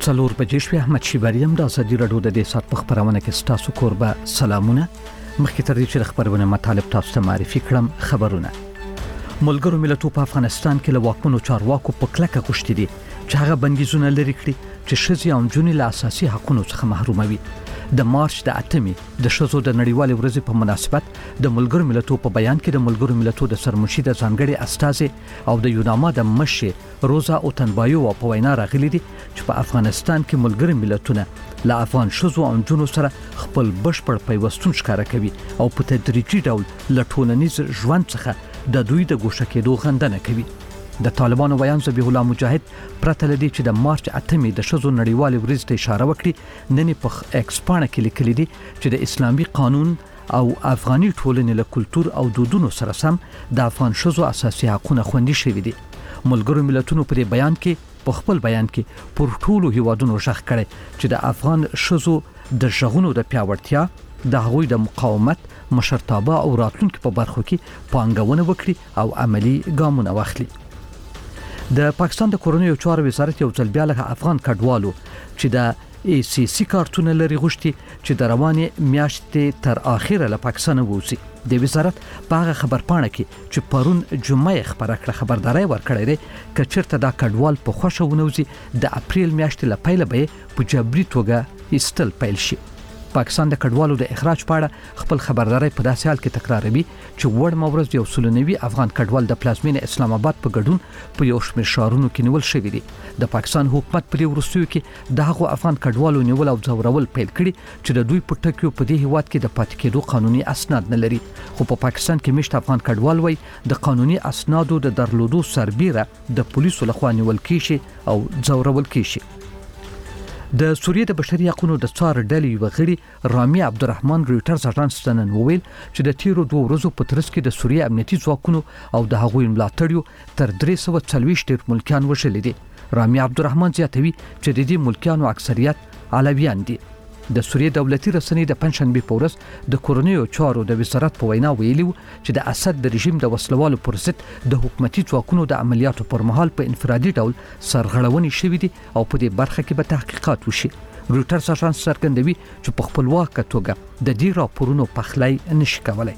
څلور بجې شوې. احمد شیبریم د ازادي راډیو د دې سات په خبرونه کې ستاسو کوربه سلامونه. مخکې تر دې چې خبرونه مطالب تاسو ته معرفي کړم، خبرونه. ملګرو ملتونو په افغانستان کې له واکمنو چارواکو په کلکه غوښتي دي چې هغه بندیزونه لري کړي چې ښځې او نجونې له اساسي حقوقو څخه محروموي. د مارچ د 8مې د ښځو د نړیوالې ورځې په مناسبت د ملګرو ملتونو په بیان کې د ملګرو ملتونو د سرمنشي د ځانګړي استازي او د یوناما د مشر روزا اوتنبایو په وینا راغلي دي چې په افغانستان کې ملګرو ملتونه له افغان ښځو او نجونو سره خپل بشپړ پیوستون ښکاره کوي او په تدریجي ډول له ټولنیز ژوند څخه د دوی د ګوښه کېدو غندنه کوي. د طالبانو بیان ذبیح الله مجاهد پرته لدی چې د مارچ 8مې د ښځو نړیوالې ورځ ته اشاره وکړي، نن په ایکس پاڼه کې لیکلي دي چې د اسلامي قانون او افغاني ټولنې له کلچر او دودونو سره سم د افغان ښځو اساسي حقوق خوندي شوي دي. ملګرو ملتونو په بیان کې په خپل بیان کې پر ټولو هیوادونو ژغ کړي چې د افغان ښځو د ژغونو د پیاوړتیا، د هغوی د مقاومت، مشرتابه او راتلونکو په برخو کې پانګونه وکړي او عملی ګامونه واخلي. د پاکستان د کورنیو چارو وزارت یو ځل بیا له افغان کډوالو چې د ACC کارتونه لري غوښتي چې د روانې میاشتې تر اخره له پاکستان ووځي. د وزارت په هغه خبرپاڼه کې چې پرون جمعه خبره کړه خبرداري ورکړې ده چې چیرته دا کډوال په خوښه ونوځي د اپریل میاشتې له پیله به په جبري توګه ایستل پیل شي. پاکستان د کډوالو د اخراج په اړه خپل خبرداري په داسې حال کې تکراروي چې وړ مورز یو سلنوي افغان کډوال د پلازمینه اسلام آباد په ګډون په یو شمېر شهرونو کې نیول شوی دی. د پاکستان حکومت په وروستیو کې د هغو افغان کډوالو نیول او ځورول پیل کړي چې د دوی په ټکیو په دې هیواد کې د پاتې کېدو قانوني اسناد نه لري. خو په پاکستان کې مشت افغان کډوال وای د قانوني اسنادو د درلودو سربیره د پولیسو لخوا نیول کیږي او ځورول کیږي. د سوریې د بشري حقوقو د څار ډلې وغړي رامي عبدالرحمن رويټرز اژانس ته نن وویل چې د تیرو 2 ورځو په ترڅ کې د سوریې امنیتي ځواکونو او د هغوی ملاتړیو تر 340 ملکیان وژل دي. رامي عبدالرحمن زیاتوي چې د دې ملکیانو اکثریت علویان دي. د سوریې دولتي رسنۍ د پنځشنبه په ورځ د کورنیو چارو د وزارت په وینا ویلي چې د اسد د رژیم د وسلوالو پر ضد د حکومتي ځواکونو د عملیاتو پر مهال په انفرادي ډول سرغړونې شوې دي او په دې برخه کې به تحقیقات وشي. رويټرز اژانس څرګندوي چې په خپلواکه توګه د دې راپورونو پخلی نشي کولای.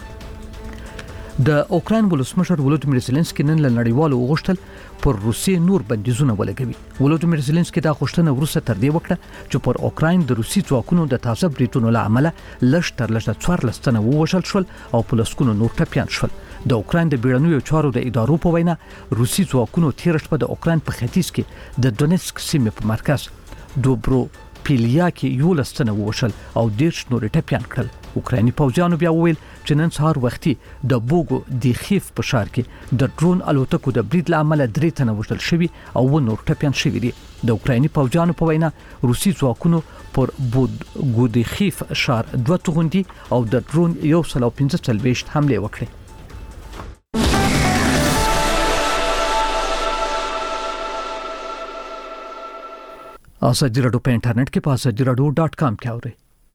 د اوکراین ولسمشر ولودیمیر زيلنسکي نن له نړیوالو وغوښتل پر روسیې نور بندیزونه ولګوي. ولودیمیر زيلنسکي دا غوښتنه وروسته تر دې وکړه چې پر اوکراین د روسي ځواکونو د تازه بریټونو له امله لږ تر لږه 14 تنه ووژل شول او په لسګونو نور ټپيان شول. د اوکراین د بیړنیو چارو د ادارو په وینا روسي ځواکونو تیر شپه د اوکراین په ختیځ کې د دونیتسک سیمې په مرکز دوبروپیلیا کې 11 تنه ووژل او 10 نور ټپيان کړل. اوکرایني پوځیانو بیا وویل چې نن سهار وختي د بوګو د خیف په ښار کې د ډرون الوتکو د برید له امله 3 تنه وژل شوي او نور ټپيان شوي دي. د اوکرایني پوځیانو په وینا روسي ځواکونو پر بوګو د خیف ښار 2 توغندي او د ډرون 115 حمله وکړه. ازادي راډیو په انټرنیټ کې په azadiراdio.com کې اورئ.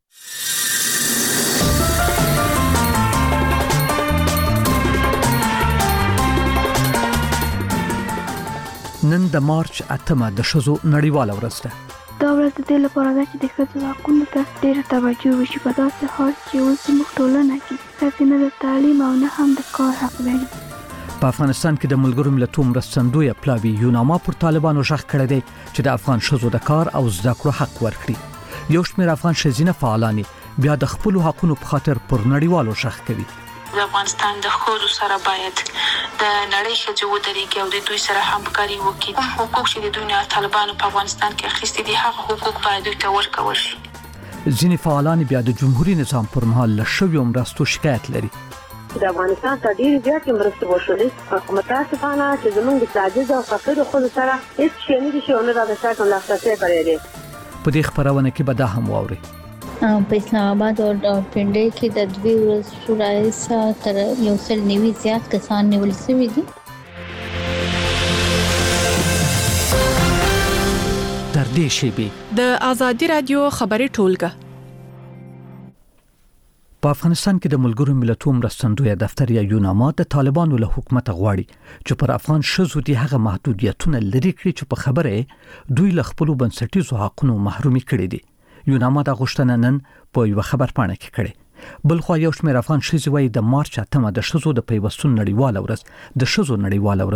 نن د مارچ 8مه د ښځو نړیواله ورځ ده. دا ورځ د دې لپاره ده چې د ښځو حقوقو ته ډېره توجه وشي په داسې حال چې اوس زموږ ټولنه کې ښځې نه د تعلیم او نه هم د کار حق لري. په افغانستان کې د ملګرو ملتونو مرستندوی پلاوی یوناما پر طالبانو ژغ کړی دی چې د افغان ښځو د کار او زده کړو حق ورکړي. یو شمېر افغان ښځینه فعالان بیا د خپل حقوقو په خاطر پر نړیوالو ژغ کوي. د افغانستان د ښځو سره باید د نړۍ ښځو ودرېږي او د دوی سره همکاري وکړي. حقوق چې د دوی نه طالبانو په افغانستان کې اخیستي دي هغه حقوق باید دوی ته ورکول شي. ځینې فعالان بیا د جمهوریت نظام پر مهال له شویو مرستو شکایت لري. د افغانستان ته ډېر زیات مرستې وشولې. متاسفانه چې زموږ د عاجز او فقیر خلکو سره هیڅ شی نه دي چې ونه دا څنګه لاسته راځي. په دې خبرونه کې به دا هم واوري. په اسلام آباد او پنډۍ کې د 2 ورځې شورای سره تر 190 زیات کسان نیول شوي دي. تر دې شی به د ازادي رادیو خبري ټولګه په افغانستان کې د ملګرو ملتونو مرستندوی دفتر یا یوناما د طالبانو له حکومت غواړي چې پر افغان شذو دي هغه محدودیتونه لري کړي چې په خبره دوی له خپل بنسټیزو حقوقو محرومي کړي دي. یوناما د غوښتنه نن په یو خبر پاڼه کې کړي. بل خو یو شمېر افغان شذو وایي د مارچ 8 د شذو د پیوستون نړیواله ورځ د شذو نړیواله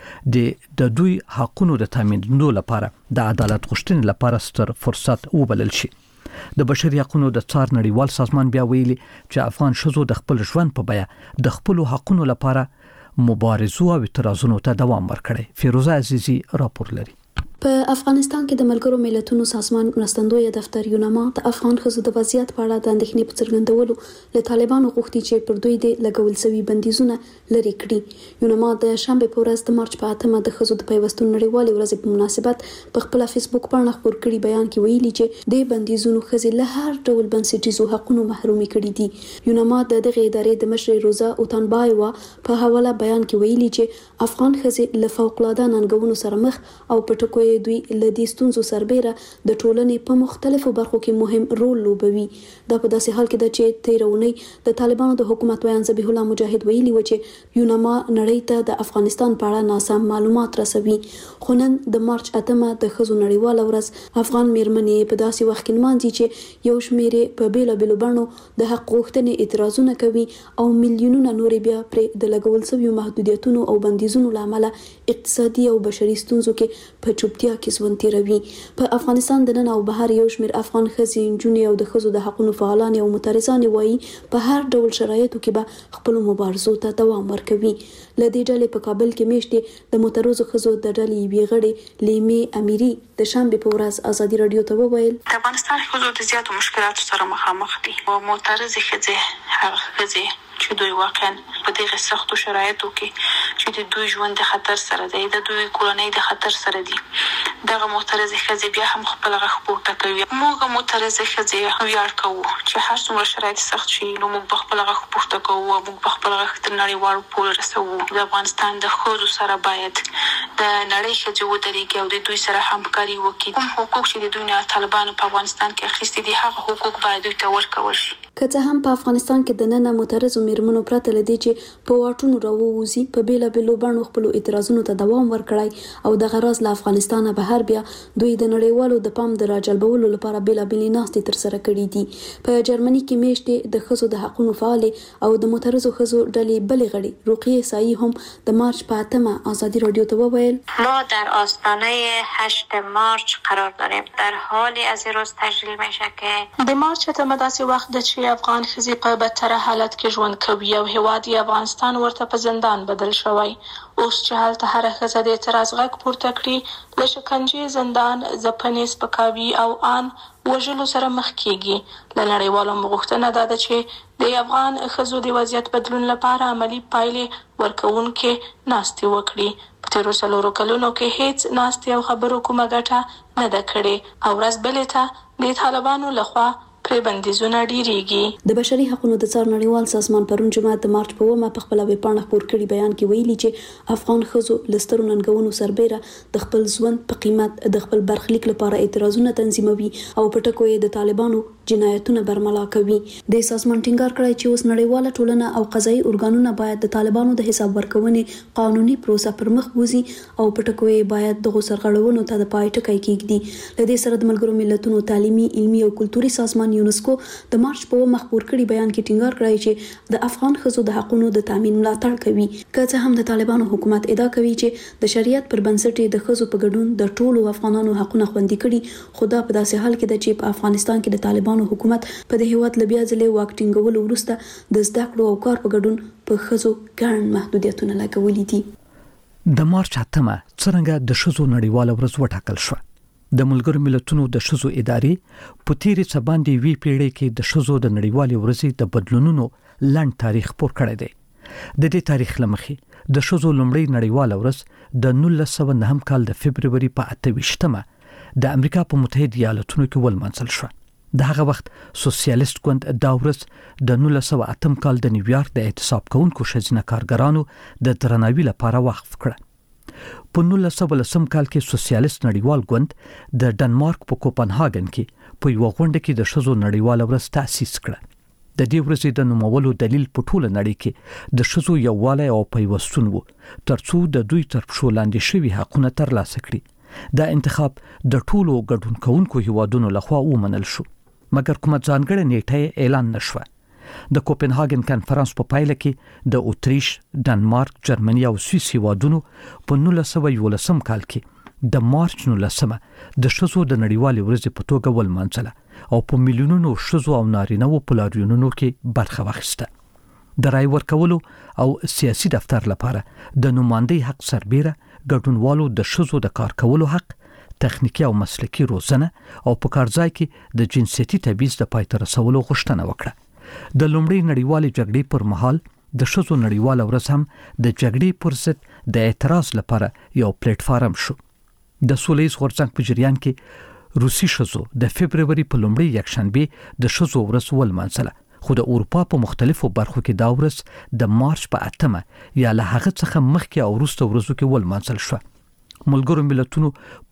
ورځ د دوی حقوقو د تامینولو لپاره د عدالت غوښتنې لپاره ستر فرصت وبلل شي. د بشري حقوقو د څار نړیوال سازمان بیا ویلي چې افغان شذو د خپل ژوند په بیه د خپل حقوقو لپاره مبارزه او اعتراضونو ته دوام ورکړي. فیروزه عزیزی راپور لري. په افغانستان کې د ملګرو ملتونو سازمان مرستندوی دفتر یوناما د افغان ښځو د وضعیت په اړه د اندېښنې په څرګندولو له طالبانو غوښتي چې پر دوی د لګول شوي بندیزونه لرې کړي. یوناما د شنبه په ورځ د مارچ په 8 د ښځو د پیوستون نړیوالې ورځې په مناسبت په خپل فیسبوک باندې خبر کړي بیان کې ویلي چې د بندیزونو ښځې له هر ډول بنسټیزو حقوقو محرومي کړي دي. یوناما د دغه ادارې د مشر روزا اوتانبایوا په حواله بیان کې ویلي چې افغان ښځې له فوق العاده ننګونو سره مخ او په ټکو دوی لدی ستونزو سربېره د ټولنې په مختلفو برخو کې مهم رول لوبوي. دا په داسې حال کې ده چې تیرونی د طالبانو د حکومت ویان ذبیح الله مجاهد ویلي و چې یوناما نړۍ ته د افغانستان په اړه ناسم معلومات رسوي. خو نن د مارچ 8 د ښځو نړیواله ورځ افغان میرمنې په داسې وخت کې نمانځي چې یو شمېر په بیلابېلو بڼو د حق غوښتنې اعتراضونه کوي او میلیونونه نور بیا پر د لګول شویو محدودیتونو او بندیزونو لامل اقتصادي او بشري ستونزو کې په چوپتیا کې ژوند تیروي. په افغانستان د نن او بهر یو شمېر افغان ښځې، نجونې او د ښځو د حقوقو فعالان او معترضان وایي په هر ډول شرایطو کې به خپل مبارزو ته دوام ورکوي. لدې ډلې په کابل کې میشتې د معترضو ښځو د ډلې یوې غړې لیمې امیري د شنبه په ورځ ازادي رادیو ته وویل د افغانستان ښځو د زیاتو مشکلاتو سره مخامخ دي او معترضې ښځې هغه ښځې چې دوی واقعا په دغه سختو شرایطو کې چې د دوی ژوند د خطر سره دی، د دوی کورنۍ د خطر سره دي، دغه معترضې ښځې بیا هم خپل غږ پورته کوي. موږ معترضې ښځې ویاړ کوو چې هر څومره شرایط سخت شي نو موږ په خپل غږ پورته کوو او موږ په خپل غږ تر نړیوالو پورې رسوو. د افغانستان د ښځو سره باید د نړۍ ښځې ودرېږي او د دوی سره همکاري وکړي. کوم حقوق چې د دوی نه طالبانو په افغانستان کې اخیستي دي هغه حقوق باید دوی ته ورکول شي. که څه هم په افغانستان کې د نن معترضو میرمنو پرته لدی چې په واټونو راووزي په بیلابېلو بڼو خپل اعتراضونو ته دوام ورکړای او د غراز له افغانستانه بهر بیا دوی د نړیوالو د پام د راجلبولو لپاره بیلابېلې ناستې تر سره کړې دي. په جرمني کې میشتې د ښځو د حقوقو فعال او د معترضو ښځو ډلې بلې غړي رقیه سایي هم د مارچ په 8 ازادي رادیو ته وویل ما در آستانه 8 مارچ قرار داریم. در حالی از این روز تشکیل میشه که د مارچ 8 داسې وخت ده چې افغان ښځې په بدتره حالت کې ژوند کوي او هیواد افغانستان ورته په زندان بدل شوی. اوس چې هلته هر ښځه د اعتراض غږ پورته کړي له شکنجې، زندان، ځپنې، سپکاوي او ان وژلو سره مخ کیږي. له نړیوالو غوښتنه ده چې د افغان ښځو د وضعیت بدلون لپاره عملی پایلې ورکوونکې ناستې وکړي. په تیرو 4 کلونو کې هیڅ ناستې او خبرو کومه ګټه نه ده کړې او ورځ بلې ته د طالبانو لخوا پرې بندیزونه ډیریږي. د بشري حقوقو د څار نړیوال سازمان پرون جمعه د مارچ په 9 په خپل ویبپاڼه خبر کړي بیان کې ویلي چې افغان ښځو لسترو ننګونو سربېره د خپل ژوند په قیمت د خپل برخلیک لپاره اعتراضونه تنظیموي او په ټکو یې د طالبانو جنایتونه برملا کوي. د سازمان ټینګار کړی چې اوس نړیواله ټولنه او قضایي ارګانونه باید د طالبانو د حساب ورکونې قانوني پروسه پر مخ وځي او په ټکو یې باید دغه سرغړونو ته د پای ټکی کېږدي. لدې سره د ملګرو ملتونو تعلیمي، علمي او کلتوري سازمان یونسکو د مارچ په مخبور کړي بیان کې ټینګار کړی چې د افغان ښځو د حقوقو د تامین ملاتړ کوي. که څه هم د طالبانو حکومت ادعا کوي چې د شریعت پر بنسټ د ښځو په ګډون د ټولو افغانانو حقوقونه خوندي کړي، خو دا په داسې حال کې ده چې په افغانستان کې د طالبانو حکومت په د هیواد لبیا ځلې واک ټینګولو وروسته د زده کړو او کار په ګډون په ښځو ګڼ محدودیتونه لګولي دي. د مارچ 8 څرنګه د ښځو نړیواله ورځ وټاکل شو. د ملګرو ملتونو د ښځو ادارې په تیرې څه باندې وی پیړۍ کې د ښځو د نړیوالې ورځې د بدلونونو لنډ تاریخ پور کړی دی. د دې تاریخ لمخې د ښځو لومړی نړیواله ورځ د 1909 کال د فبرवरी په 28 د امریکا په متحده ایالاتونو کې ولمانځل شو. د هغه وخت سوسیالیست ګوند دا ورځ د 1908 کال د نیویارک د اعتصاب کوونکو ښځینه کارګرانو د درناوي لپاره وقف کړه. په 1910 کال کې سوسیالیست نړیوال ګوند د ډنمارک په کوپنهاګن کې په یو غونډه کې د ښځو نړیواله ورځ تأسیس کړه. د دې ورځې د نومولو دلیل په ټوله نړۍ کې د ښځو یووالی او پیوستون و ترڅو د دوی تر پښو لاندې شوي حقونه ترلاسه کړي. دا انتخاب د ټولو ګډون کوونکو هیوادونو لخوا ومنل شو، مګر کومه ځانګړې نیټه اعلان نشوه. د کوپنهاګن کنفرانس په پایله کې د اتریش، ډنمارک، جرمني او سویس هیوادونو په 1911 کال کې د مارچ 19 د ښځو د نړیوالې ورځې په توګه ولمانځله او په میلیونونو ښځو او نارینه‌وو په لاریونونو کې برخه واخیسته. د رای ورکولو او سیاسي دفتر لپاره د نمایندګۍ حق سربیره ګډونوالو د ښځو د کار کولو حق، تخنیکی او مسلکي روزنه او په کارځای کې د جنسیتي تبعیض د پای ته رسولو غوښتنه وکړه. د لومړۍ نړیوالې جګړې پر مهال د ښځو نړیواله ورځ هم د جګړې پر ضد د اعتراض لپاره یو پلیټ فارم شو. د سولهییز غورځنګ په جریان کې روسي ښځو د فبروري په لومړۍ یکشنبه د ښځو ورځ ولمانځله، خو د اروپا په مختلفو برخو کې دا ورځ د مارچ په 8 یا له هغه څخه مخکې او وروسته ورځو کې ولمانځل شو. ملګرو ملتونو په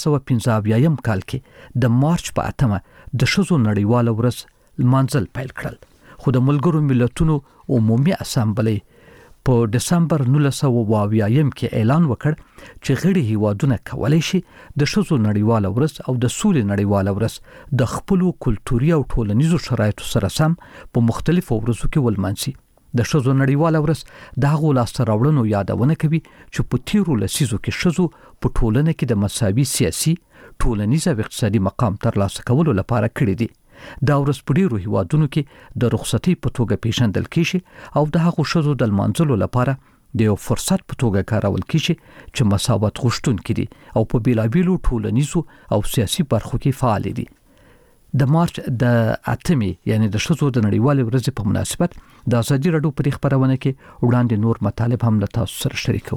1975 کال کې د مارچ په 8 د ښځو نړیواله ورځ لمانځل پیل کړل، خو د ملګرو ملتونو عمومي اسامبلې په دسمبر 1920 کې اعلان وکړ چې غړي هیوادونه کولی شي د ښځو نړیواله ورځ او د سولې نړیواله ورځ د خپلو کلتوري او ټولنیزو شرایطو سره سم په مختلفو ورځو کې ولمانځي. د ښځو نړیواله ورځ د هغو لاسته راوړنو یادونه کوي چې په تیرو لسیزو کې ښځو په ټولنه کې د مساوي سیاسي، ټولنیز او اقتصادي مقام ترلاسه کولو لپاره کړی دی. دا ورځ په ډیرو هیوادونو کې د رخصتۍ په توګه پیژندل کیږي او د هغو ښځو د لمانځلو لپاره د یو فرصت په توګه کارول کیږي چې مساوات غوښتونکي دي او په بیلابیلو ټولنیزو او سیاسي برخو کې فعال دي. د مارچ د 8 یعنی د ښځو د نړیوالې ورځې په مناسبت د ازادي راډیو په خبرونه کې وړاندې نور مطالب هم له تاسو سره شریکو.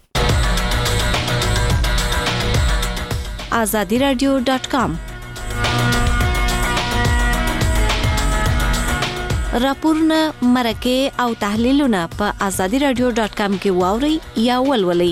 azadiradio.com راپورونه، مرکه او تحلیلونه په azadiradio.com کې واوري یا ولولئ.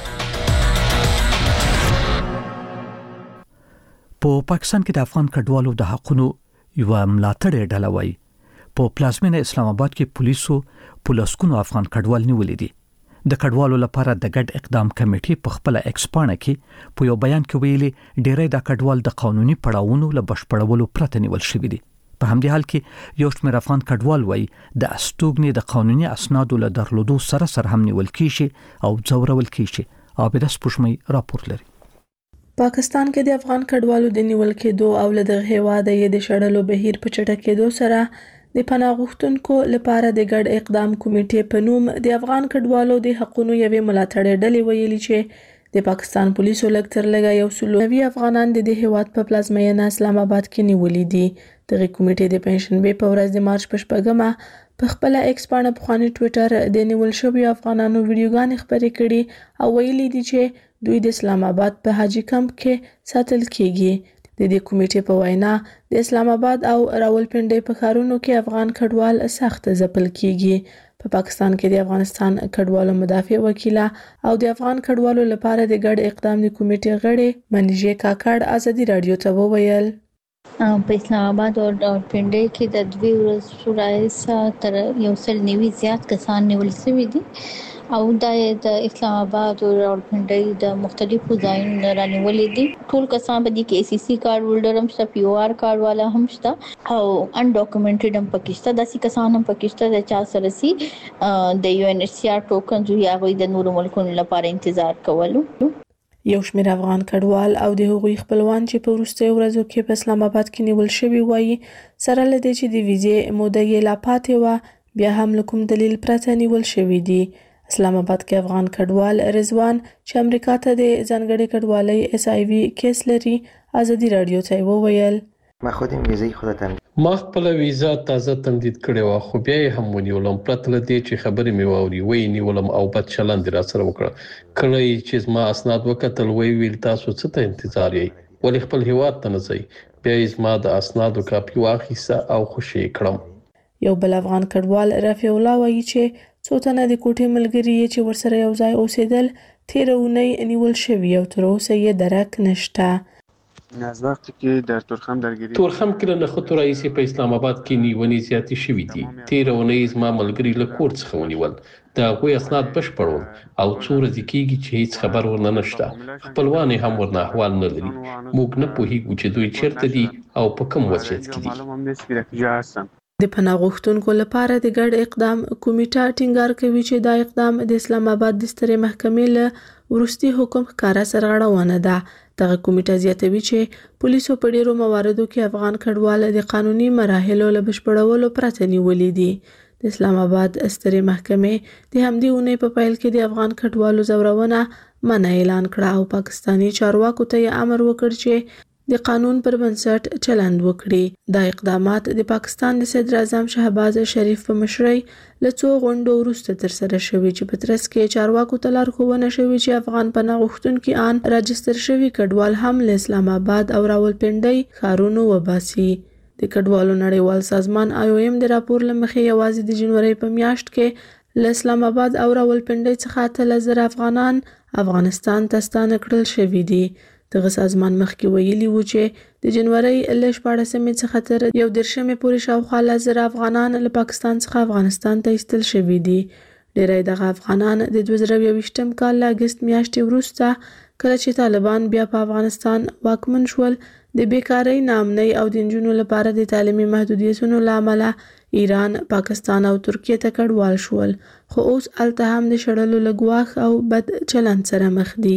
په پاکستان کې د افغان کډوالو د حقونو یو ملاتړی ډله وایي په پلازمینه اسلام آباد کې پولیسو پولیسونو افغان کډوال نیولې دي. د کډوالو لپاره د ګډ اقدام کمیټې په خپل ایکسپانه کې په یو بیان کې ویلي ډېری د کډوال د قانوني پړاوونو له بشپړولو پرته نیول شوی دي. په همدې حال کې یو شمېر افغان کډوال وایي د استوګنې د قانوني اسنادو له درلودو سره هم نیول کیږي او ځورول کیږي. عابده سپوږمۍ راپور لري. پاکستان کې د افغان کډوالو د نیول کېدو او له دغه هیواده یې د شړلو بهیر په چټکېدو سره د پناه غوښتونکو لپاره د ګډ اقدام کمیټې په نوم د افغان کډوالو د حقوقو یوې ملاتړې ډلې ویلي چې د پاکستان پولیسو لږتر لږه 190 افغانان د دې هیواد په پلازمینه اسلام آباد کې نیولې دي. دغه کمیټې د پنځشنبه په ورځ د مارچ په 8 په خپل ایکس باندې په خواني ټوئیټر د نیول شوی افغانانو ویډیوګانې خپرې کړي او ویلي دي چې دوی د اسلام آباد په حاجی کمپ کې ساتل کیږي. د دې کمیټې په وینا د اسلام آباد او راولپنډي په ښارونو کې افغان کډوال سخت ځپل کیږي. په پاکستان کې د افغانستان کډوالو مدافع وکیله او د افغان کډوالو لپاره د ګډ اقدام د کمیټې غړي منیجه کاکړ ازادي رادیو ته وویل په اسلام آباد او راولپنډي کې د دوی ورځ رئیس تر 190 زیات کسان نیول شوي دي او د اسلام آباد او راولپنډي د مختلفو ځایونو رانیولې دي. ټول کسان په دې کې ACC کارت هولډر هم شته، PR کارت والا هم شته او ان ډاکومنټډ هم پکشته. داسې کسان هم پکشته د چا سره سي د UNHCR ټوکن یا غوي د نورو ملکونو لپاره انتظار کولو. یو شمېر افغان کډوال او د هغوی خپلوان چې په وروستیو ورځو کې په اسلام آباد کې نیول شوي وایي سره له دې چې د ویزې موده یې لا پاتې وه بیا هم له کوم دلیل پرته نیول شوي دي. اسلام آباد کې افغان کډوال رضوان چې امریکا ته د ځانګړي کډوالۍ SIV کیس لري ازادي رادیو ته وویل ما خودم ویزه خودم ما خپل ویزا تازه تمدید کړې و خو بیا هم ونیولم پرته له دې چې خبرې مې واوري وې نیولم او بد چلند را سره وکړه کله چې ما اسناد وکتل ویل تاسو څه ته انتظار یې ولې خپل هیواد ته نه ځئ بیا ما د اسنادو کاپي واخیسته او خوشی کړم. یو بل افغان کډوال رفیع الله وایي چې څو تنه د کوټې ملګري چې ورسره یو ځای اوسېدل تیره اونۍ نیول شوي او تر اوسه یې درک نشته. از وقتی که در تورخم درگیری تورخم کې له نښتو راهیسې په اسلام آباد کې نیونې زیاتې شوې دي. تېره اونۍ زما ملګري له کور څخه ونیول. د هغوی اسناد بشپړ ول او څو ورځې کېږي چې هیڅ خبر ورنه نشته. خپلوان یې هم ورنه احوال نه لري. موږ نه پوهېږو چې دوی چیرته دي او په کوم وضعیت کې دي. د پناه غوښتونکو لپاره د ګډ اقدام کمیټه ټینګار کوي چې دا اقدام د اسلام آباد د سترې محکمې له وروستي حکم ښکاره سرغړونه ده. دغه کمیټه زیاتوي چې پولیسو په ډیرو مواردو کې افغان کډوال د قانوني مراحلو له بشپړولو پرته نیولي دي. د اسلام آباد سترې محکمې د همدې اونۍ په پیل کې د افغان کډوالو ځورونه منع اعلان کړه او پاکستاني چارواکو ته یې امر وکړ چې د قانون پر بنسټ چلند وکړي. دا اقدامات د پاکستان د صدر اعظم شهباز شریف په مشرۍ له څو غونډو وروسته ترسره شوي چې په ترڅ کې چارواکو ته لارښوونه شوې چې افغان پناه غوښتونکي ان راجستر شوي کډوال هم له اسلام آباد او راولپنډۍ ښارونو وباسي. د کډوالو نړیوال سازمان IOM د راپور له مخې یوازې د جنوري په میاشت کې له اسلام آباد او راولپنډۍ څخه 3000 افغانان افغانستان ته ستانه کړل شوي دي. دغه سازمان مخکې ویلي و چې د جنوري له 14مې څخه تر 11مې پورې شاوخوا 1000 افغانان له پاکستان څخه افغانستان ته ایستل شوي دي. ډیری دغه افغانان د 2022م کال له اگست میاشتې وروسته کله چې طالبان بیا په افغانستان واکمن شول د بیکارۍ، ناامنۍ او د نجونو لپاره د تعلیمي محدودیتونو له امله ایران، پاکستان او ترکیه ته کډوال شول، خو اوس هلته هم د شړلو له ګواښ او بد چلند سره مخ دي.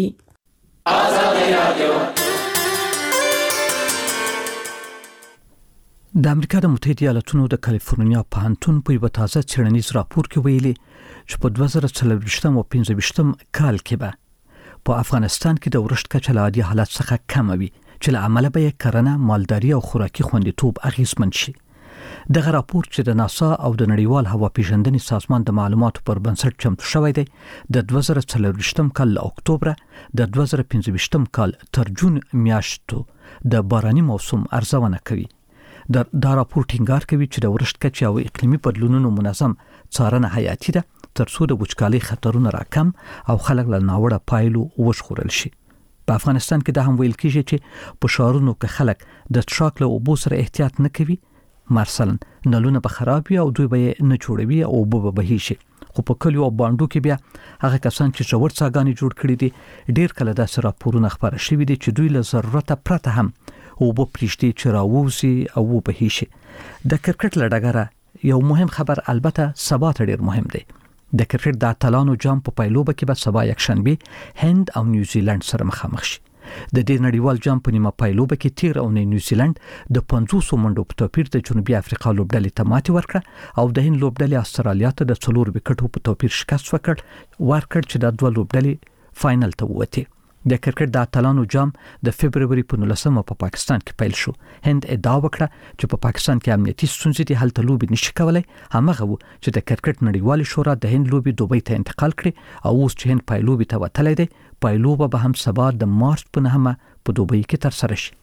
د امریکا د متحده ایالاتونو د کالیفورنیا پوهنتون په یو تازه څېړنیز راپور کې ویلي چې په 2024 او 2025 کال کې به په افغانستان کې د ورشت کچه له عادي حالت څخه کم وي چې له عمله به یې کرنه، مالداري او خوراکي خوندیتوب اغیزمن شي. دغه راپور چې د ناسا او د نړیوال هوا پیژندنې سازمان د معلوماتو پر بنسټ چمتو شوی دی، د 2024 کال له اکتوبر د 2025 کال تر جون میاشتو د باراني موسم ارزونه کوي. دا راپور ټینګار کوي چې د ورشت کچې او اقلیمي بدلونونو منظم څارنه حیاتي ده ترڅو د وچکالۍ خطرونه راکم او خلک له ناوړه پایلو وژغورل شي. په افغانستان کې دا هم ویل کېږي چې په ښارونو کې خلک د څښاک له اوبو سره احتیاط نه کوي. مثلا نلونه به خراب وي او دوی به نه جوړوي او اوبه به بهي شي. خو په کلیو او بانډو کې بیا هغه کسان چې ژور څاګانې جوړ کړي دي ډیر کله داسې راپورونه خپاره شوي دي چې دوی له ضرورته پرته هم اوبه پرېږدي چې راووځي او وبهي شي. د کرکټ له ډګره یو مهم خبر البته سبا ته ډیر مهم دی. د کرکټ د اتلانو جام په پایلوبه کې به سبا یکشنبه هند او نیوزیلند سره مخامخ شي. د دې نړیوال جام په نیمه پایلوبه کې تیر او نیوزیلند د 500 منډو په توپیر د جنوبي افریقا لوبډلې ته ماتې ورکړه او د هند لوبډلې استرالیا ته د 4 وکټو په توپیر شکست ورکړ چې د دوه لوبډلې فائنل ته ووتې. د کرکټ د اتلانو جام د فبرवरी په 19 په پاکستان کې پیل شو. هند ادعا وکړه چې په پاکستان کې امنیتي ستونزې دي، هلته لوبي نشي کولای. همغه و چې د کرکټ نړیوالې شورا د هند لوبي دوبۍ ته انتقال کړي او اوس چې هند پایلوبي ته وتلی دی، پایلوبه به هم سبا د مارچ په 9 په دوبۍ کې ترسره شي.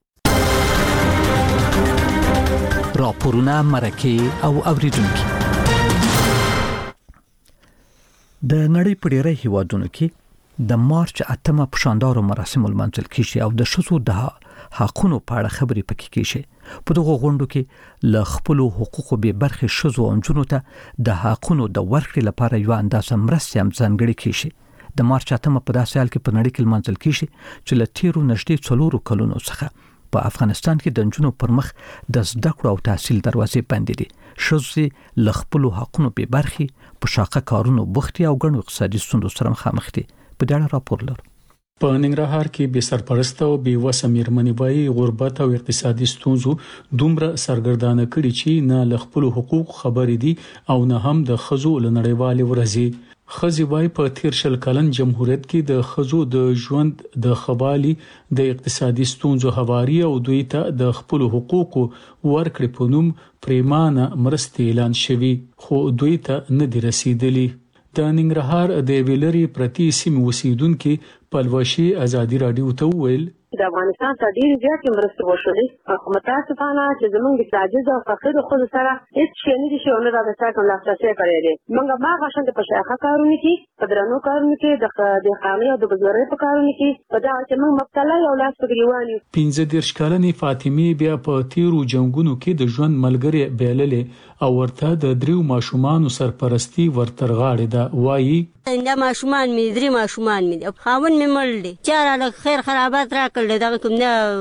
راپورونه، مرکې او اوریدونکو. د نړۍ په ډیری هیوادونو کې د مارچ 8 په شاندارو مراسمو لمانځل کیږي او د ښځو د حقونو په اړه خبرې پکې کیږي. په دغه غونډو کې له خپل حقوقو به برخې ښځو او نجونو ته د حقونو د ورکړې لپاره یو اندازه مرستې هم ځانګړې کیږي. د مارچ 8 په داسې حال کې په نړۍ کې لمانځل کیږي چې له تیرو نږدې 4 کلونو څخه په افغانستان کې د نجونو پر مخ د زده کړو او تحصیل دروازې بندې دي. ښځې له خپل حقونو به برخې په شاقه کارونو بوختي او ګڼو اقتصادي ستونزو سره مخامخ دي. په دغه راپور لرو په ننګرهار کې به سرپرست او به وسه میرمنې وایي غربت او اقتصادي ستونزو دومره سرګردانه کړي چې نه ل خپل حقوق خبرې دي او نه هم د خزو لنړیوالې ورځي. خزي وای په تیر شل کلن جمهوریت کې د خزو د ژوند د خبالي د اقتصادي ستونزو حواري او دوی ته د خپل حقوقو ورکړې په نوم پریمانه مرستې اعلان شوی، خو دوی ته نه دی رسیدلی. د ننګرهار د ویلري پرتی سیمه اوسیدونکو پلوشي ازادي رادیو ته ویل د افغانستان ته ډېرې زیاتې مرستې وشولې، خو متاسفانه چې زموږ د عاجز او فقیر ښځو سره هېڅ شی نه دي شوی او نه راته چا کوم لاسرسی کړی دی. موږ هماغه شان په شاخه کارونو کې، په درنو کارونو کې، د دهقانۍ او د بزګرۍ په کارونو کې په دغه چې موږ مبتلا یو لاس په ګریوان یو. 15 کلنې فاطمې بیا په تیرو جنگونو کې د ژوند ملګری بیللې او ورته د 3 ماشومانو سرپرستی ورترغاړې ده. وایي دا ماشومان مې 3 ماشومان مې خاون مې مړ دي، چاره له خیر خرابات راکړل دغه کوم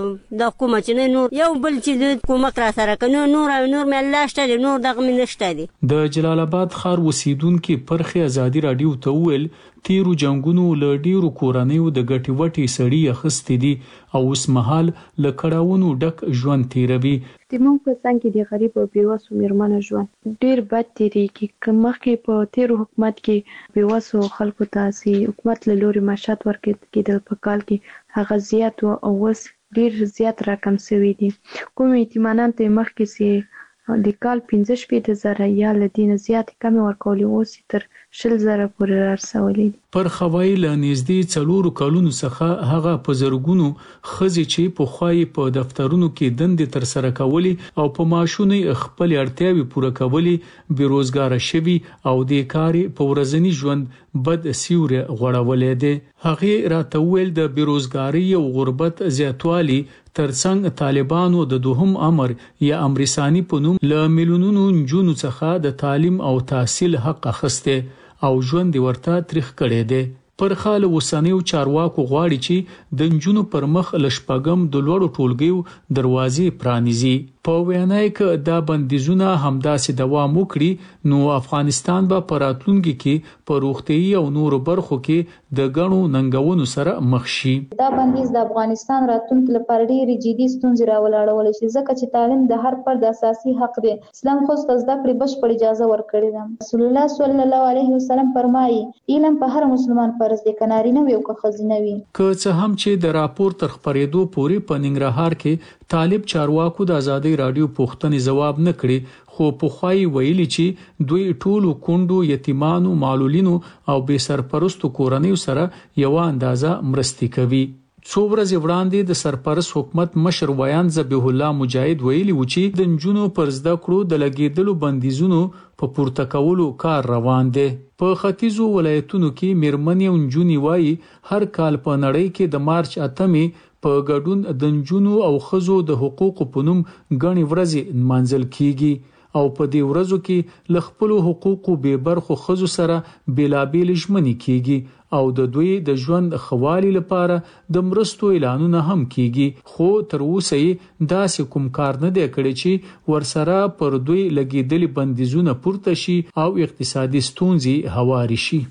د حکومت نه نور یو بل چې حکومت را سره کنه نور مې الله شته نور دغه مې نشته دي. د جلال آباد ښار اوسیدونکو پرخي ازادي رادیو ته ویل تیرو جنگونو له ډیرو کورنیو د ګټي وټي سړی اخستې دي او اوس مهال له کړهونو ډک ژوند تیروي. د مونږ په څنګه کې د غریب او بیوسو میرمنو ژوند ډیر بد تیریږي. مخکې په تیرو حکومت کې بیوسو خلکو ته سي حکومت له لوري معاشات ورکړل په کال کې هغه زیات او اوس ډیر زیات رقم شوی دي. کوم ایتمانان ته مخکې سي د کال 15,000 یا لدین زیات کم ورکولي اوس تر 10,000 پورې رسولي. پر خوای له نږدې 4 کلونو څخه هغه په زرګونو خزي چې په خوای په دفترونو کې دندې تر سره کولي او په ماشونې خپل اړتیاوي پوره کولي بیروزګار شوي او د کاري په ورځنی ژوند بد سیوره غوړولې دي. هغه راته ویل د بیروزګاری او غربت زیاتوالی ترڅنګ طالبانو د دوهم امر یا امرسانی په نوم له میلیونونو جنونو څخه د تعلیم او تحصیل حق اخسته او ژوند ورته تاریخ کړي دي. پر خاله وسنیو چارواکو غواړي چې د جنونو پر مخ لشپګم د لوړو ټولګیو دروازې پرانیزي. په وینای ک دا بندیزونه همداسې دوام وکړي نو افغانستان به پراتلونکي کې په روغتي او نورو برخو کې د غنو ننګونو سره مخ شي. دا بندیز د افغانستان راتلونکي لپاره ډېری جدي ستونزې راولاړول شي ځکه چې تعلیم د هر فرد اساسي حق دی. اسلام خو د زده کړې بشپړ اجازه ورکړې ده. رسول الله صلی الله علیه وسلم فرمایي علم په هر مسلمان فرض دی، کناري نه وي او خزینه وي. که څه هم چې د راپور تر خبرېدو پورې په ننګرهار کې طالب چارواکو د ازادي رادیو پوښتنې جواب نه کړي، خو په خوای ویلي چې دوی ټولو کندو یتیمانو معلولینو او بے سرپرستو کورنیو سره یو اندازه مرستي کوي. څو ورځې وړاندې د سرپرست حکومت مشر ویان ذبیح الله مجاهد ویلي و چې د نجونو پر زده کړو د لګیدلو بندیزونو په پورته کولو کار روان دی. په ختیځو ولایتونو کې میرمنې او نجونې وایي هر کال په نړۍ کې د مارچ 8 په ګډون د نجونو او ښځو د حقوقو په نوم غني ورځې نمانځل کیږي او په دې ورځو کې ل خپل حقوقو به برخو ښځو سره بیلابیل ژمنې کیږي او د دوی د ژوند خوالي لپاره د مرستو اعلانونه هم کیږي. خو تر اوسه داسې کوم کار نه دی کړی چې ورسره پر دوی لګیدلي بندیزونه پورته شي او اقتصادي ستونزې هواري شي.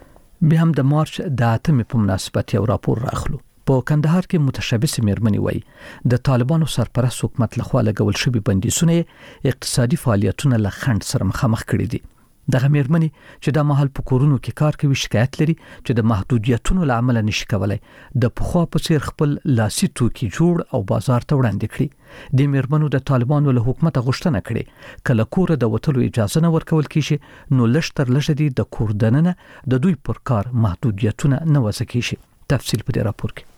بیا هم د مارچ د 8 په مناسبت یو راپور راخلو. په کندهار کې متشبث میرمنې وایي د طالبانو سرپرست حکومت لخوا لګول شوی بندیزونه اقتصادي فعالیتونه له خنډ سره مخامخ کړي دي. دغه میرمنې چې د محل په کورونو کې کار کوي شکایت لري چې د محدودیتونو له امله نشي کولای د پخوا په څیر خپل لاسي توکي جوړ او بازار ته وړاندې کړي. د میرمنو د طالبانو له حکومت غوښتنه کړي کله کور د وټلو اجازه نه ورکول کیږي نو لشتر لشدي د کور دننه د دوی پر کار محدودیتونه نه وضع کیږي. تفصیل په دې راپور کې.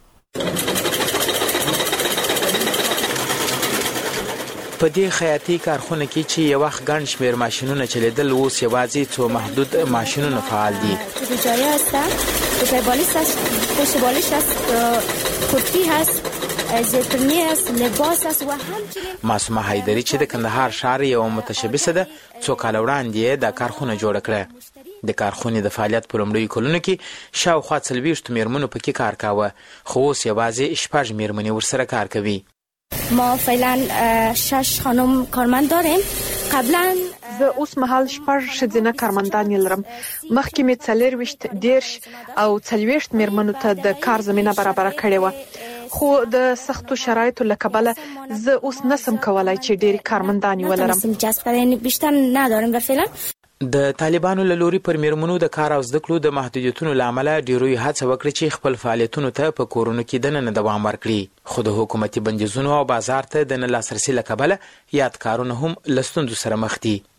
په دې خیاطي کارخونه کې چې یو وخت ګڼ شمېر ماشینونه چلیدل اوس یوازې څو محدود ماشینونه فعال دي. تجاری هست، پایبالیست هست، پشت بالش هست، کرتی هست، زیتونی هست، لباس هست و همچنین معصومه حیدری چې د کندهار ښار یو متشبثه ده څو کال وړاندې دا کارخونه جوړه کړه. د کارخونې د فعالیت په لومړیو کلونو کې شاوخوا 40 میرمنو پکې کار کاوه، خو اوس یوازې 6 میرمنې ورسره کار کوي. ما فعلا 6 خانم کارمند داریم. قبلا زه اوس مهال 6 ښځینه کارمندان لرم. مخکې مې 40 دیرش او 40 میرمنو ته د کار زمينه برابر کړې و، خو د سختو شرایطو له کبله زه اوس نسم کولای چې ډېری کارمندان ولرم. یعنی بیشتر نداریم و فعلا د طالبانو له لوري پر میرمنو د کار او زده کړو د محدودیتونو له امله ډیروي هڅه وکړي چې خپل فعالیتونو ته په کورونو کې دننه دوام ورکړي، خو د حکومتي بندیزونو او بازار ته د نه لاسرسي له کبله یاد کارونه هم له ستونزو سره مخ دي.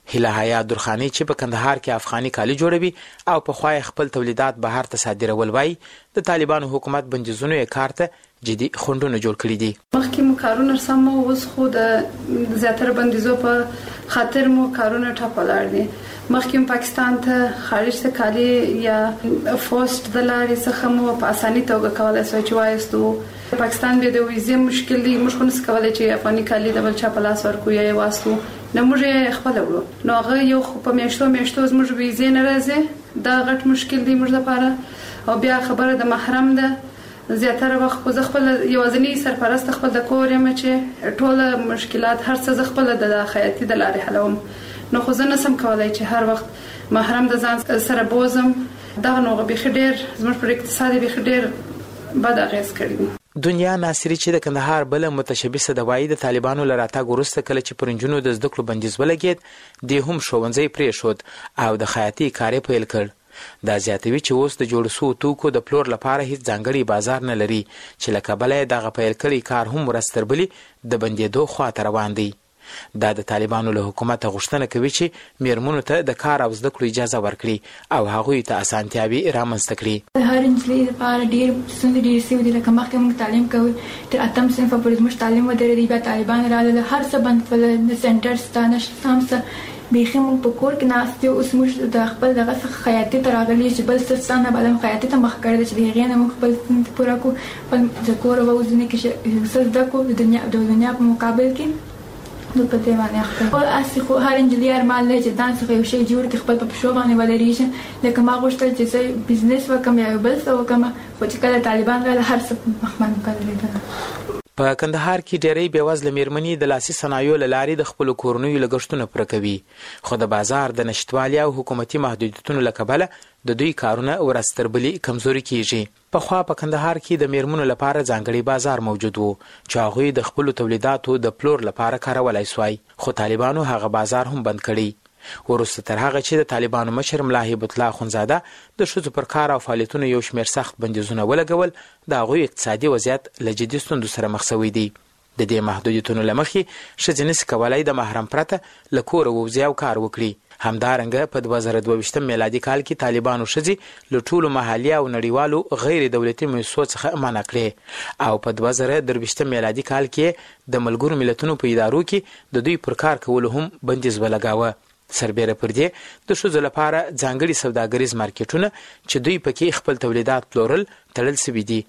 هیله حیا درخاني چې په کندهار کې افغاني کالي جوړوي او په خوای خپل تولیدات بهر ته صادرول وای د طالبانو حکومت بندیزونو یې کار ته جدي خنډونه جوړ کړي دي. مخکې مو کارونه سم اوس خو د زیاتره بندیزو په خاطر مو کارونه ټاپ ولاړ دي. مخکې پاکستان ته خارج ته کالي یا فوسټ د لارې څخه مو په اساني توګه کولای شو چې وایستو. پاکستان به د ویزې مشکل دي، موږ خو نس کولای چې افغاني کالي د بل چا په لاس ورکو یا واسطو نو موږ خپل وړو نو هغه یو په میاشتو زموږ ویزې نه راځي، دا غټ مشکل دی موږ لپاره. او بیا خبره د محرم ده، زیاتره وخت خو خپل یوازنی سرپرست خپل د کور یم چې ټول مشکلات هر څه خپل د خیاطي د لارې حلوم، نو خو زه نسم کولای چې هر وخت محرم د ځان سره بوزم. دا نو به خډیر زموږ پر اقتصادي به خډیر بد اغیز کړی. دنیا ناصری چې د کندهار بل متشبثه دوايي د طالبانو لراته ګورسته کله چې پرنجونو د زده کړو بندیز ولګید د هم شوونځي پرې شود او د خیاطي کاري پیل کړ. دا زیاتوي چې اوس د جوړ شو توکو د پلور لپاره هیڅ ځانګړي بازار نه لري چې لکه بلې دغه پیل کړي کار هم ورستربلي د بندیدو خواته روان دی. دا د طالبانو له حکومت غوښتنه کوي چې میرمنو ته د کار او زده کړو اجازه ورکړي او هغوی ته اسانتیاوي رامنځته کړي. هر نجلۍ لپاره ډېر ستونزې ډېرې سوي دي، لکه مخکې موږ تعلیم کوو تر 8م صنفه پورې زموږ تعلیم ودرېدی، بیا طالبان راغلل هر څه بند کړل، د سنټر شته نشته هم څه بیخي موږ په کور کې ناست یو. اوس موږ د خپل دغه څخه خیاطي ته راغلي چې بل څه شته نه بل خیاطي ته مخ کړی چې د هغې نه موږ خپل ستونزې پوره کړو، خپل د کور ووځونه کې څه زده کړو د دنیا په مقابل کې نو په دې باندې اخته. او اسی خو هر انجلۍ ارمان لري چې دان څخه یو شی جوړ کړي خپل په شو باندې ولري، لکه ما غوښتل چې زه بزنس وکم یا بل څه وکم، خو چې کله طالبان راغله هر څه مخمن کړل. په کندهار کې ډېری بېوزله میرمنې د لاسي صنایعو له لارې د خپلو کورنیو لګښتونه پوره کوي، خو د بازار د نشتوالي او حکومتي محدودیتونو له کبله د دوی کارونه ورستربلي کمزوري کیږي. پخوا په کندهار کې د میرمنو لپاره ځانګړی بازار موجود وو چې هغوی د خپلو تولیداتو د پلور لپاره کارولای سوای، خو طالبانو هغه بازار هم بند کړی. وروسته تر هغه چې د طالبانو مشر ملا هیبت الله اخونزاده د ښځو پر کار او فعالیتونو یو شمېر سخت بندیزونه ولګول، د هغوی اقتصادي وضعیت له جدي ستونزو سره مخ شوی دی. د دې محدودیتونو له مخې ښځې نشي کولی د محرم پرته له کوره ووځي او کار وکړي. همدارنګه په 2022 میلادي کال کې طالبانو ښځې له ټولو محلي او نړیوالو غیر دولتي مؤسسو څخه منع کړې او په 2023 میلادي کال کې د ملګرو ملتونو په ادارو کې د دوی پر کار کولو هم بندیز ولګاوه. سربیره پر دې د ښځو لپاره ځانګړي سوداګریز مارکیټونه چې دوی پکې خپل تولیدات پلورل تړل شوي دي.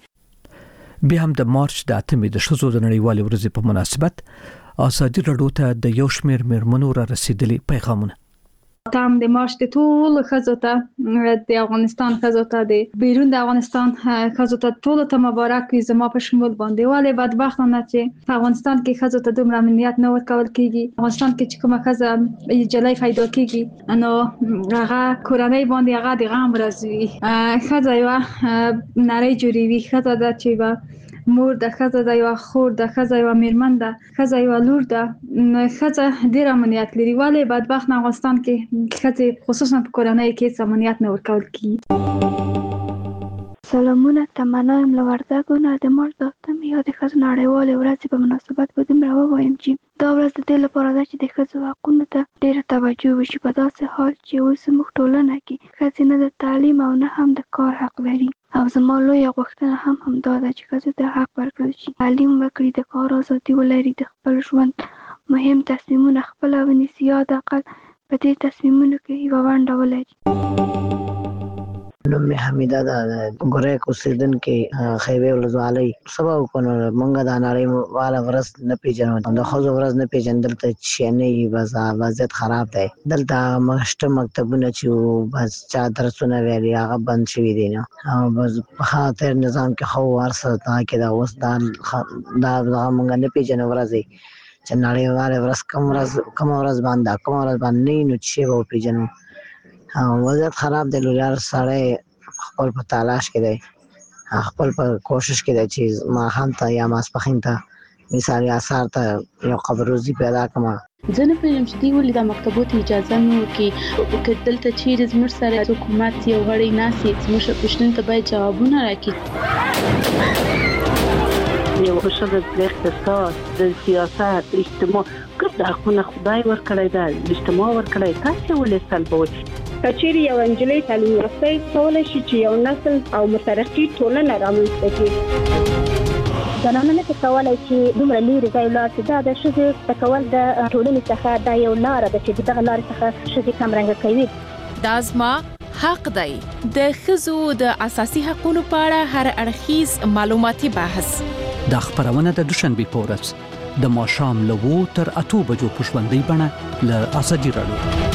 بیا هم د مارچ د 8مې د ښځو د نړیوالې ورځې په مناسبت ازادي راډیو ته د یو شمېر میرمنو را رسیدلي پیغامونه. تام د مارچ د ټول ښځو ته د افغانستان ښځو ته د بیرون د افغانستان ښځو ته ټول ته مبارک وي زما په شمول باندې. ولې بدبختانه چې په افغانستان کې ښځو ته دومره امنیت نه ورکول کیږي. افغانستان کې چې کومه ښځه جلای پیدا کیږي نو هغه کورنۍ باندې هغه د غم راځي. ښځه یو نړۍ جوړوي، ښځه د چې مور د ښځه د یو خور د ښځه یو میرمن ده، ښځه یو لور ده، ښځه ډیر امنیت لري. ولې بدبخت افغانستان کې ښځې خصوصا په کورنۍ کې امنیت نه ورکول کیږي. سلامونه، تمنا یم له وردګو نه. د مارچ د 8مې یا د ښځو نړیوالې ورځې په مناسبت به دومره ووایم چې دا ورځ د دې لپاره ده چې د ښځو حقونو ته ډېره توجه وشي، په داسې حال چې اوس زموږ ټولنه کې ښځې نه د تعلیم او نه هم د کار حق لري. او زما لویه غوښتنه هم همدا ده چې ښځو ته حق ورکړل شي، تعلیم وکړي، د کار ازادي ولري، د خپل ژوند مهم تصمیمونه خپله ونیسي، یا د اقل په دې تصمیمونو کې یوه ونډه ولري. نوم مې حمیده ده، د ګوریک اوسېدونکې خیبې ولسوالۍ. سبا وکړو موږ دا نړیواله ورځ نه پېژنو، د ښځو ورځ نه پېژنو. دلته چې نه وي بس وضعیت خراب دی. دلته شته مکتبونه چې بس چا درسونه ویلي هغه بند شوي دي نو او بس په خاطر نظام کې خو هر څه دا کې دا اوس دا موږ نه پېژنو ورځې چې نړیواله ورځ کومه ورځ باندې نه نو چې به وپېژنو. وضعیت خراب دی. لویار سړی خپل په تلاش کې دی، خپل په کوشش کې دی چې ماښام ته یا ماسپښین ته مثال آثار ته یو قبرروزي پیدا کړم. زه نه پوهېږم چې دوی ولې دا مکتبو ته اجازه نه ورکوي. که دلته چیرې زموږ سره حکومت یو غړی ناست وي زموږ پوښتنو ته باید جوابونه راکړي. یو ښځه د اقتصاد، د سیاست، اجتماع که دا خونه خدای ورکړی دا اجتماع ورکړی تاسو ولې سلبوي کچېری یو انجلۍ تعلیم یافته کولای شي چې یو نسل او مترقي ټولنه رامنځته کړي زنانه نه کولای چې دومره لري ځای لاړ شي دا د ښځې تکول د ټولنې څخه دا یو لار ده چې دغه لار څخه ښځې کمرنګ کوي دا زما حق دی د ښځو د اساسي حقوقو په اړه هر اړخیز معلوماتي بحث د خبرونه د دوشنبه په ورځ د ماښام له 2 تر 8 بجو په ژوندۍ بڼه له ازادي رادیو